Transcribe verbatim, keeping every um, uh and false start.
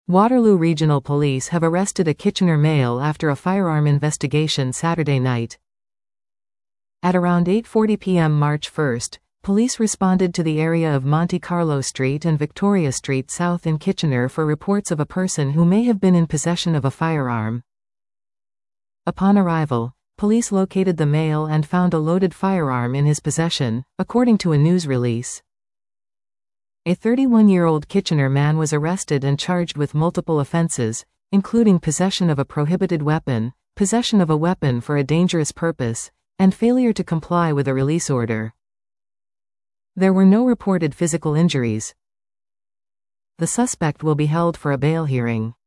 Waterloo Regional Police have arrested a Kitchener male after a firearm investigation Saturday night. At around eight forty p m March first, police responded to the area of Monte Carlo Street and Victoria Street South in Kitchener for reports of a person who may have been in possession of a firearm. Upon arrival, police located the male and found a loaded firearm in his possession, according to a news release. A thirty-one-year-old Kitchener man was arrested and charged with multiple offenses, including possession of a prohibited weapon, possession of a weapon for a dangerous purpose, and failure to comply with a release order. There were no reported physical injuries. The suspect will be held for a bail hearing.